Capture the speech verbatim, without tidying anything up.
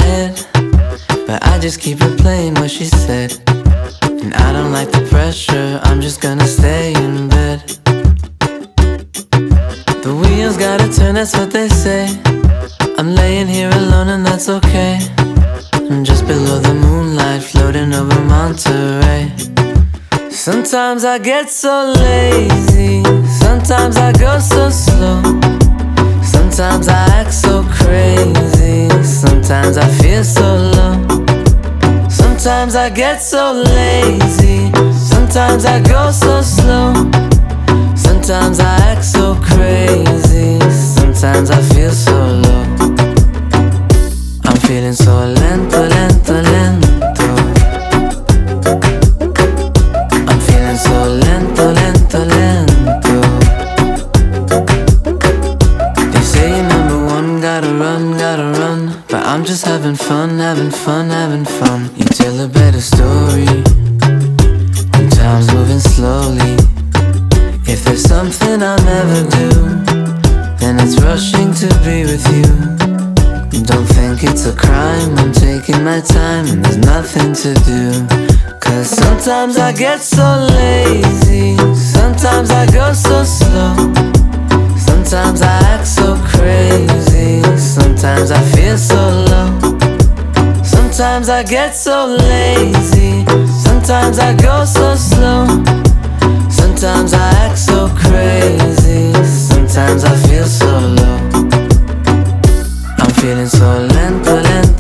head, but I just keep replaying what she said. And I don't like the pressure, I'm just gonna stay in bed. The wheels gotta turn, that's what they say. I'm laying here alone and that's okay. I'm just below the moonlight, floating over Monterey. Sometimes I get so lazy, sometimes I go so slow, sometimes I act so crazy, sometimes I feel so low. Sometimes I get so lazy, sometimes I go so slow, sometimes I act so crazy, sometimes I feel so low. I'm feeling so lento, lento, lento. I'm feeling so lento, lento, lento. They say you're number one, gotta run, gotta run, but I'm just having fun, having fun, having fun. You tell a better story when time's moving slowly. If there's something I'll never do, then it's rushing to be with you. Don't think it's a crime, I'm taking my time and there's nothing to do. Cause sometimes I get so lazy, sometimes I go so slow, sometimes I act so crazy, sometimes I feel so low. Sometimes I get so lazy, sometimes I go so slow, sometimes I act so crazy, sometimes I feel so low. I'm feeling so lento, lento.